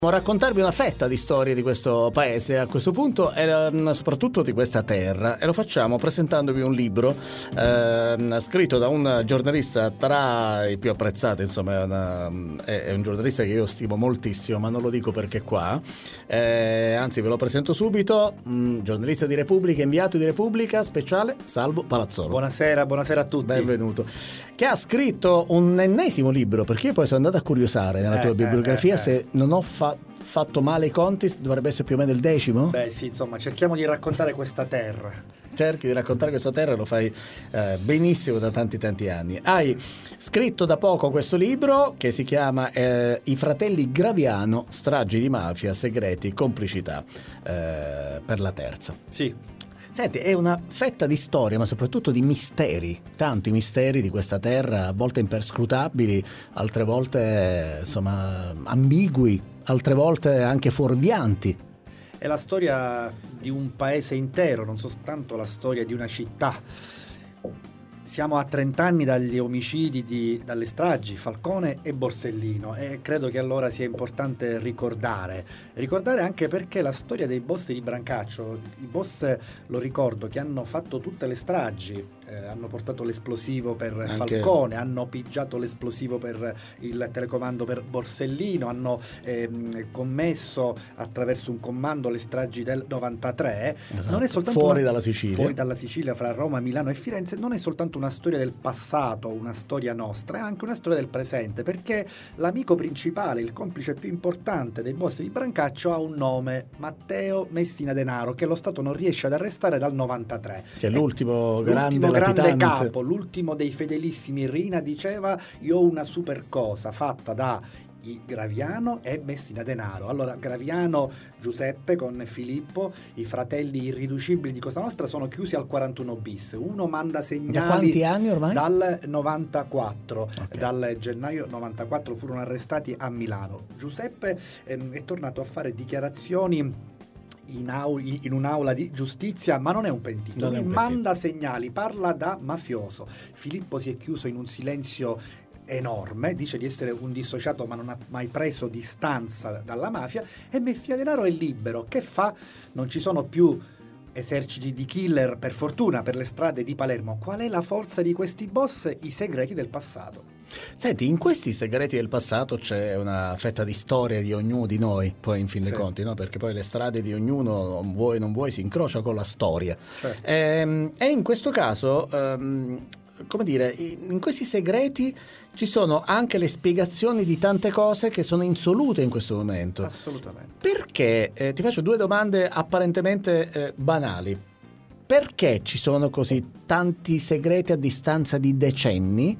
Raccontarvi una fetta di storie di questo paese a questo punto e soprattutto di questa terra, e lo facciamo presentandovi un libro scritto da un giornalista tra i più apprezzati, insomma è un giornalista che io stimo moltissimo, ma non lo dico perché qua, anzi ve lo presento subito, giornalista di Repubblica, inviato di Repubblica speciale, Salvo Palazzolo. Buonasera a tutti. Benvenuto. Che ha scritto un ennesimo libro, perché io poi sono andato a curiosare nella tua bibliografia se non ho fatto male i conti, dovrebbe essere più o meno il 10º? Beh sì, insomma, cerchiamo di raccontare questa terra. Cerchi di raccontare questa terra e lo fai benissimo da tanti anni. Hai scritto da poco questo libro che si chiama I fratelli Graviano, stragi di mafia, segreti, complicità, per la terza. Sì. Senti, è una fetta di storia, ma soprattutto di misteri, tanti misteri di questa terra, a volte imperscrutabili, altre volte insomma ambigui, altre volte anche fuorvianti. È la storia di un paese intero, non soltanto la storia di una città. Siamo a 30 anni dagli omicidi, dalle stragi Falcone e Borsellino, e credo che allora sia importante ricordare anche perché la storia dei boss di Brancaccio, i boss, lo ricordo, che hanno fatto tutte le stragi, hanno portato l'esplosivo per anche Falcone, hanno pigiato l'esplosivo per il telecomando per Borsellino, hanno commesso attraverso un comando le stragi del 93. Esatto. Non è soltanto fuori dalla Sicilia, fra Roma, Milano e Firenze. Non è soltanto una storia del passato, una storia nostra, è anche una storia del presente, perché l'amico principale, il complice più importante dei boss di Brancaccio ha un nome: Matteo Messina Denaro, che lo Stato non riesce ad arrestare dal 93. Che è l'ultimo grande capo, l'ultimo dei fedelissimi. Rina diceva: io ho una super cosa fatta da Graviano e Messina Denaro. Allora Graviano, Giuseppe con Filippo, i fratelli irriducibili di Cosa Nostra, sono chiusi al 41 bis. Uno manda segnali. Da quanti anni ormai? Dal 94. Okay. Dal gennaio 94 furono arrestati a Milano. Giuseppe è tornato a fare dichiarazioni in un'aula di giustizia, ma non è un pentito. Lui manda segnali, parla da mafioso. Filippo si è chiuso in un silenzio enorme, dice di essere un dissociato ma non ha mai preso distanza dalla mafia, e Messina Denaro è libero. Che fa? Non ci sono più eserciti di killer, per fortuna, per le strade di Palermo. Qual è la forza di questi boss? I segreti del passato. Senti, in questi segreti del passato c'è una fetta di storia di ognuno di noi, poi in fin dei conti, no? Perché poi le strade di ognuno, vuoi non vuoi, si incrocia con la storia. Certo. E in questo caso, come dire, in questi segreti ci sono anche le spiegazioni di tante cose che sono insolute in questo momento. Assolutamente. Perché? Ti faccio due domande apparentemente banali. Perché ci sono così tanti segreti a distanza di decenni?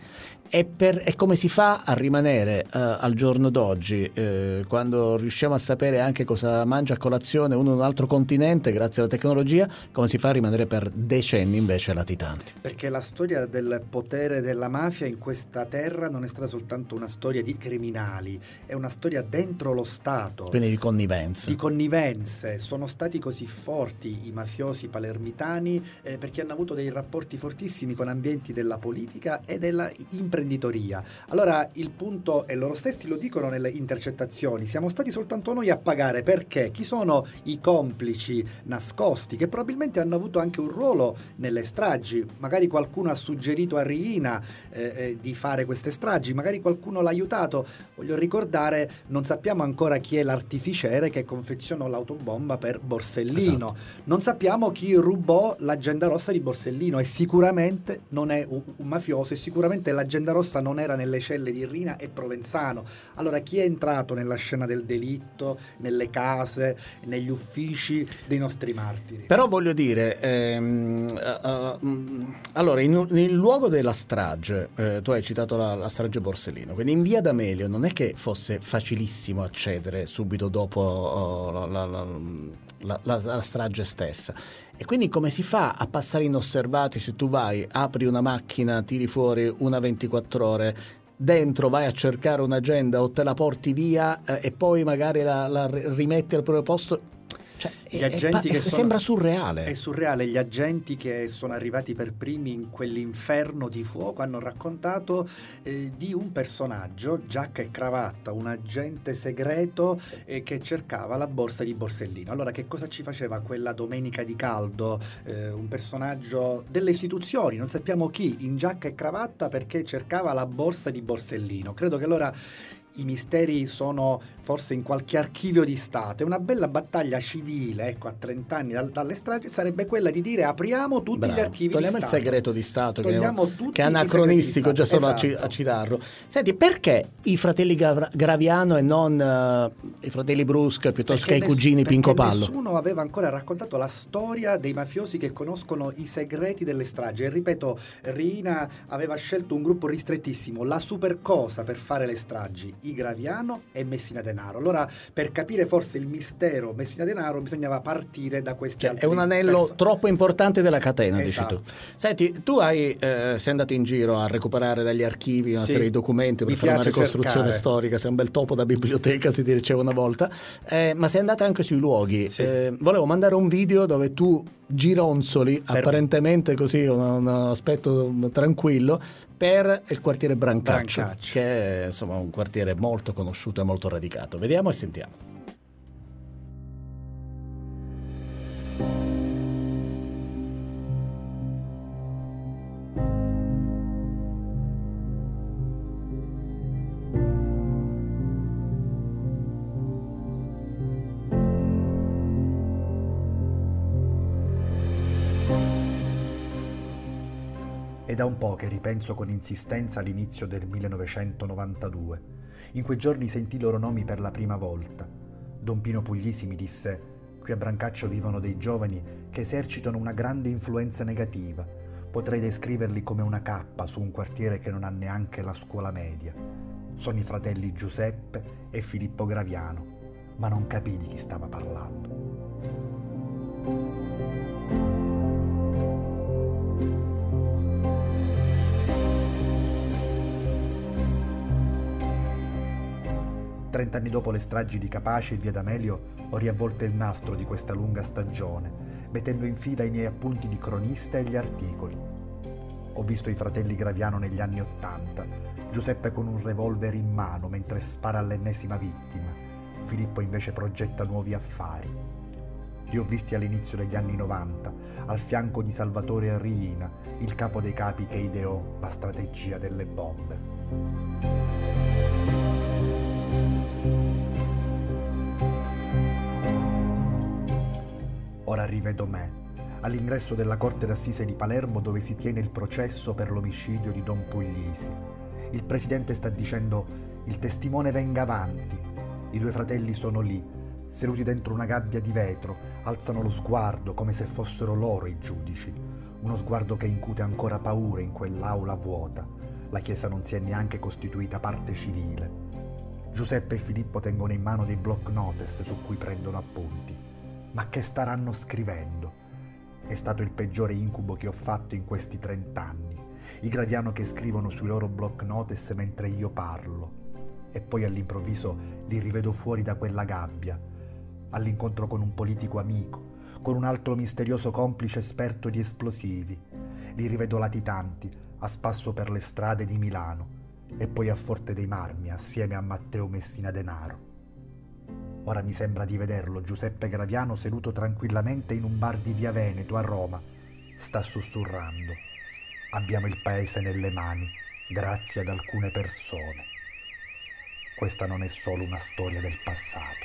E come si fa a rimanere al giorno d'oggi, quando riusciamo a sapere anche cosa mangia a colazione uno in un altro continente grazie alla tecnologia, come si fa a rimanere per decenni invece latitanti? Perché la storia del potere della mafia in questa terra non è stata soltanto una storia di criminali, è una storia dentro lo Stato. Quindi di connivenze. Di connivenze. Sono stati così forti i mafiosi palermitani perché hanno avuto dei rapporti fortissimi con ambienti della politica e della imprenditoria. Allora il punto, e loro stessi lo dicono nelle intercettazioni, siamo stati soltanto noi a pagare. Perché? Chi sono i complici nascosti che probabilmente hanno avuto anche un ruolo nelle stragi? Magari qualcuno ha suggerito a Riina di fare queste stragi, magari qualcuno l'ha aiutato. Voglio ricordare, non sappiamo ancora chi è l'artificiere che confezionò l'autobomba per Borsellino. Esatto. Non sappiamo chi rubò l'agenda rossa di Borsellino, e sicuramente non è un mafioso, e sicuramente l'agenda rossa non era nelle celle di Rina e Provenzano. Allora chi è entrato nella scena del delitto, nelle case, negli uffici dei nostri martiri? Però voglio dire, allora in luogo della strage, tu hai citato la strage Borsellino, quindi in via D'Amelio non è che fosse facilissimo accedere subito dopo la strage stessa. E quindi come si fa a passare inosservati se tu vai, apri una macchina, tiri fuori una 24 ore, dentro vai a cercare un'agenda o te la porti via e poi magari la rimetti al proprio posto? Cioè, gli agenti che sembra surreale. È surreale. Gli agenti che sono arrivati per primi in quell'inferno di fuoco hanno raccontato di un personaggio, giacca e cravatta, un agente segreto che cercava la borsa di Borsellino. Allora, che cosa ci faceva quella domenica di caldo? Un personaggio delle istituzioni, non sappiamo chi, in giacca e cravatta perché cercava la borsa di Borsellino. Credo che allora i misteri sono forse in qualche archivio di Stato. È una bella battaglia civile, ecco, a 30 anni dalle stragi sarebbe quella di dire apriamo tutti gli archivi togliamo di il Stato. segreto di Stato, Togliamo che è anacronistico già solo esatto. a citarlo. Senti, perché i fratelli Graviano e non i fratelli Brusca piuttosto che i cugini Pinco Pallo? Nessuno aveva ancora raccontato la storia dei mafiosi che conoscono i segreti delle stragi. E ripeto, Riina aveva scelto un gruppo ristrettissimo, la super cosa per fare le stragi: i Graviano e Messina Denaro. Allora, per capire forse il mistero Messina Denaro bisognava partire da questi altri. È un anello troppo importante della catena, esatto. Dici tu. Senti, tu sei andato in giro a recuperare dagli archivi una serie di documenti per fare una ricostruzione storica, sei un bel topo da biblioteca, si diceva una volta, ma sei andata anche sui luoghi. Sì. Volevo mandare un video dove tu gironzoli, apparentemente così, un aspetto tranquillo, per il quartiere Brancaccio, che è insomma un quartiere molto conosciuto e molto radicato. Vediamo e sentiamo. È da un po' che ripenso con insistenza all'inizio del 1992. In quei giorni sentii i loro nomi per la prima volta. Don Pino Puglisi mi disse: qui a Brancaccio vivono dei giovani che esercitano una grande influenza negativa. Potrei descriverli come una cappa su un quartiere che non ha neanche la scuola media. Sono i fratelli Giuseppe e Filippo Graviano, ma non capii di chi stava parlando. Trent'anni dopo le stragi di Capaci e via D'Amelio ho riavvolto il nastro di questa lunga stagione, mettendo in fila i miei appunti di cronista e gli articoli. Ho visto i fratelli Graviano negli anni '80, Giuseppe con un revolver in mano mentre spara all'ennesima vittima, Filippo invece progetta nuovi affari. Li ho visti all'inizio degli anni '90, al fianco di Salvatore Riina, il capo dei capi che ideò la strategia delle bombe. Ora rivedo me, all'ingresso della Corte d'Assise di Palermo dove si tiene il processo per l'omicidio di Don Puglisi. Il presidente sta dicendo: il testimone venga avanti. I due fratelli sono lì, seduti dentro una gabbia di vetro, alzano lo sguardo come se fossero loro i giudici. Uno sguardo che incute ancora paura in quell'aula vuota. La chiesa non si è neanche costituita parte civile. Giuseppe e Filippo tengono in mano dei block notice su cui prendono appunti. Ma che staranno scrivendo? È stato il peggiore incubo che ho fatto in questi 30 anni. I Graviano che scrivono sui loro block notice mentre io parlo. E poi all'improvviso li rivedo fuori da quella gabbia, all'incontro con un politico amico, con un altro misterioso complice esperto di esplosivi. Li rivedo latitanti, a spasso per le strade di Milano, e poi a Forte dei Marmi, assieme a Matteo Messina Denaro. Ora mi sembra di vederlo, Giuseppe Graviano, seduto tranquillamente in un bar di Via Veneto a Roma. Sta sussurrando: abbiamo il paese nelle mani, grazie ad alcune persone. Questa non è solo una storia del passato.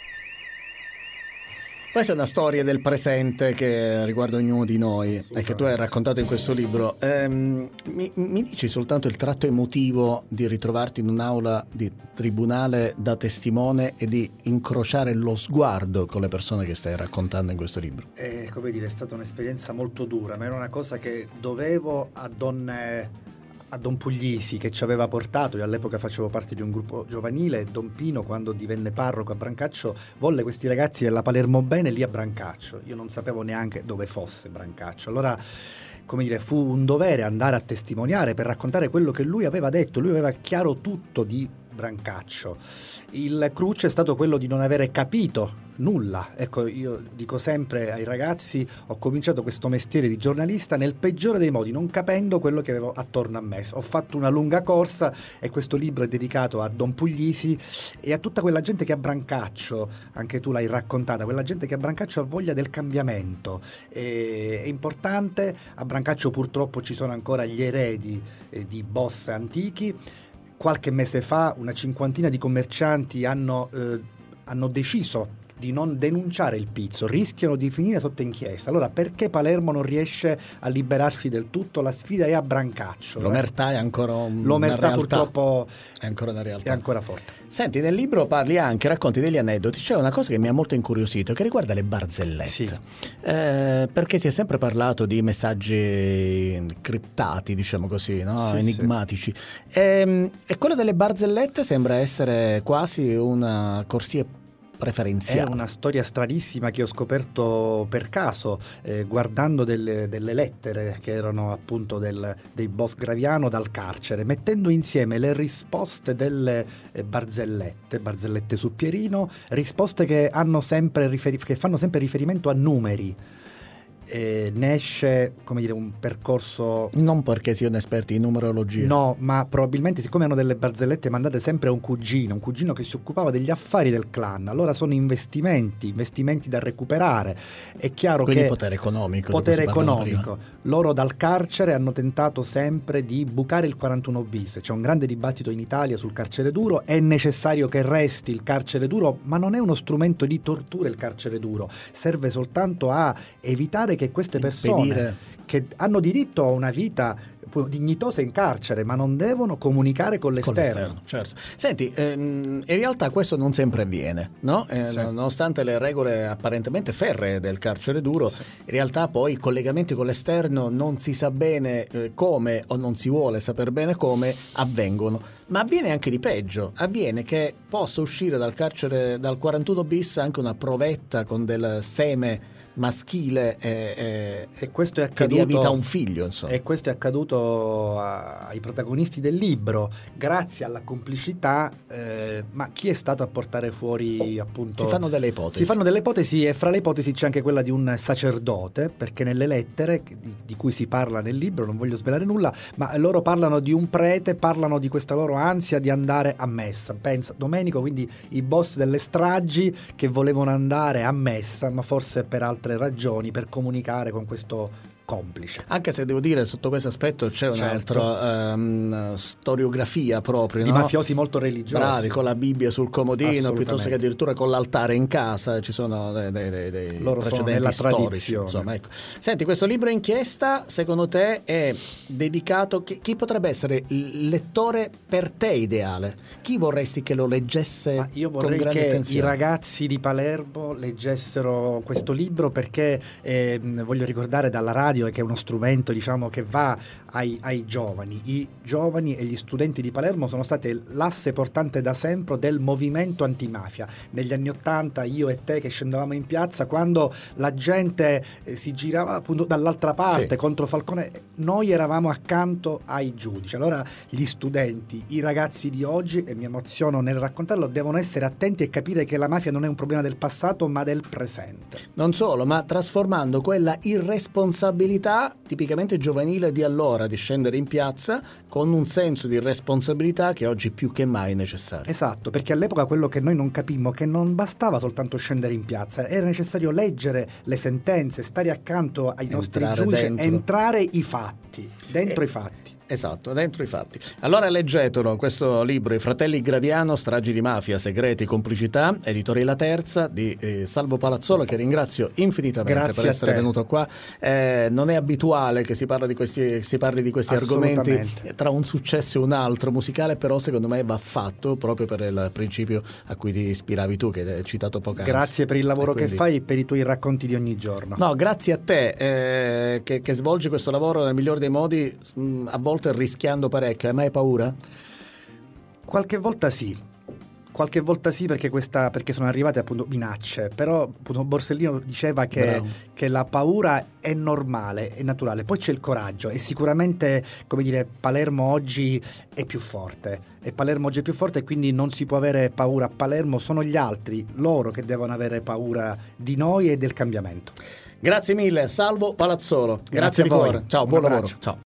Questa è una storia del presente che riguarda ognuno di noi e che tu hai raccontato in questo libro. Mi dici soltanto il tratto emotivo di ritrovarti in un'aula di tribunale da testimone e di incrociare lo sguardo con le persone che stai raccontando in questo libro? Come dire, è stata un'esperienza molto dura, ma era una cosa che dovevo a Don Puglisi, che ci aveva portato. Io all'epoca facevo parte di un gruppo giovanile. Don Pino, quando divenne parroco a Brancaccio, volle questi ragazzi della Palermo Bene lì a Brancaccio. Io non sapevo neanche dove fosse Brancaccio. Allora, come dire, fu un dovere andare a testimoniare per raccontare quello che lui aveva detto. Lui aveva chiaro tutto di Brancaccio. Il cruccio è stato quello di non avere capito nulla. Ecco, io dico sempre ai ragazzi, ho cominciato questo mestiere di giornalista nel peggiore dei modi, non capendo quello che avevo attorno a me. Ho fatto una lunga corsa e questo libro è dedicato a Don Puglisi e a tutta quella gente che a Brancaccio, anche tu l'hai raccontata, quella gente che a Brancaccio ha voglia del cambiamento. È importante, a Brancaccio purtroppo ci sono ancora gli eredi di boss antichi. Qualche mese fa una cinquantina di commercianti hanno deciso di non denunciare il pizzo, rischiano di finire sotto inchiesta. Allora perché Palermo non riesce a liberarsi del tutto? La sfida è a Brancaccio. L'omertà è ancora L'omertà una realtà. purtroppo è ancora una realtà. È ancora forte. Senti, nel libro parli anche, racconti degli aneddoti. C'è una cosa che mi ha molto incuriosito che riguarda le barzellette. Sì. Perché si è sempre parlato di messaggi criptati, diciamo così, no? Sì, enigmatici. E quello delle barzellette sembra essere quasi una corsia preferenziale. È una storia stranissima che ho scoperto per caso, guardando delle lettere che erano appunto dei boss Graviano dal carcere, mettendo insieme le risposte delle barzellette su Pierino, risposte che hanno sempre che fanno sempre riferimento a numeri. Ne esce, come dire, un percorso. Non perché siano esperti in numerologia. No, ma probabilmente siccome hanno delle barzellette mandate sempre a un cugino che si occupava degli affari del clan, allora sono investimenti da recuperare. È chiaro quindi che potere economico. Loro dal carcere hanno tentato sempre di bucare il 41 bis. C'è un grande dibattito in Italia sul carcere duro. È necessario che resti il carcere duro, ma non è uno strumento di tortura il carcere duro, serve soltanto a evitare che queste persone che hanno diritto a una vita dignitosa in carcere, ma non devono comunicare con l'esterno. Certo. Senti, in realtà questo non sempre avviene, no? Sì. Nonostante le regole apparentemente ferree del carcere duro, sì, in realtà poi i collegamenti con l'esterno non si sa bene come, o non si vuole saper bene come avvengono. Ma avviene anche di peggio, avviene che possa uscire dal carcere, dal 41 bis, anche una provetta con del seme maschile e questo è accaduto, che dia vita a un figlio, insomma. E questo è accaduto ai protagonisti del libro grazie alla complicità, ma chi è stato a portare fuori, appunto, si fanno delle ipotesi e fra le ipotesi c'è anche quella di un sacerdote, perché nelle lettere di cui si parla nel libro, non voglio svelare nulla, ma loro parlano di un prete, parlano di questa loro ansia di andare a messa. Pensa, Domenico, quindi i boss delle stragi che volevano andare a messa, ma forse per altre ragioni, per comunicare con questo complice. Anche se devo dire, sotto questo aspetto c'è un'altra storiografia proprio, di no? Mafiosi molto religiosi, bravi, con la Bibbia sul comodino, piuttosto che addirittura con l'altare in casa. Ci sono dei loro precedenti storici, insomma, ecco. Senti, questo libro inchiesta secondo te è dedicato, chi potrebbe essere il lettore per te ideale? Chi vorresti che lo leggesse? Ma io vorrei con grande che attenzione? I ragazzi di Palermo leggessero questo libro, perché voglio ricordare dalla radio che è uno strumento, diciamo, che va ai giovani. I giovani e gli studenti di Palermo sono stati l'asse portante da sempre del movimento antimafia. Negli anni '80 io e te che scendevamo in piazza, quando la gente si girava appunto dall'altra parte, sì, contro Falcone, noi eravamo accanto ai giudici. Allora gli studenti, i ragazzi di oggi, e mi emoziono nel raccontarlo, devono essere attenti e capire che la mafia non è un problema del passato ma del presente. Non solo, ma trasformando quella irresponsabilità tipicamente giovanile di allora di scendere in piazza con un senso di responsabilità che oggi più che mai è necessario. Esatto, perché all'epoca quello che noi non capimmo, che non bastava soltanto scendere in piazza, era necessario leggere le sentenze, stare accanto ai nostri giudici, entrare i fatti, dentro i fatti. Esatto, dentro i fatti. Allora leggetelo, questo libro, I fratelli Graviano, stragi di mafia, segreti, complicità, editore La Terza, di Salvo Palazzolo, che ringrazio infinitamente. Grazie per essere venuto qua. Non è abituale che si parli di questi argomenti tra un successo e un altro musicale, però secondo me va fatto proprio per il principio a cui ti ispiravi tu, che hai citato poc'anzi. Grazie per il lavoro che fai e per i tuoi racconti di ogni giorno. No, grazie a te che svolgi questo lavoro nel migliore dei modi, a volte rischiando parecchio. Hai mai paura? Qualche volta sì. qualche volta sì, perché sono arrivate appunto minacce, però appunto Borsellino diceva che la paura è normale, è naturale, poi c'è il coraggio e sicuramente, come dire, Palermo oggi è più forte e quindi non si può avere paura a Palermo, sono gli altri, loro che devono avere paura di noi e del cambiamento. Grazie mille, Salvo Palazzolo. Grazie di a voi. cuore. Ciao, Un buon lavoro. abbraccio. Ciao.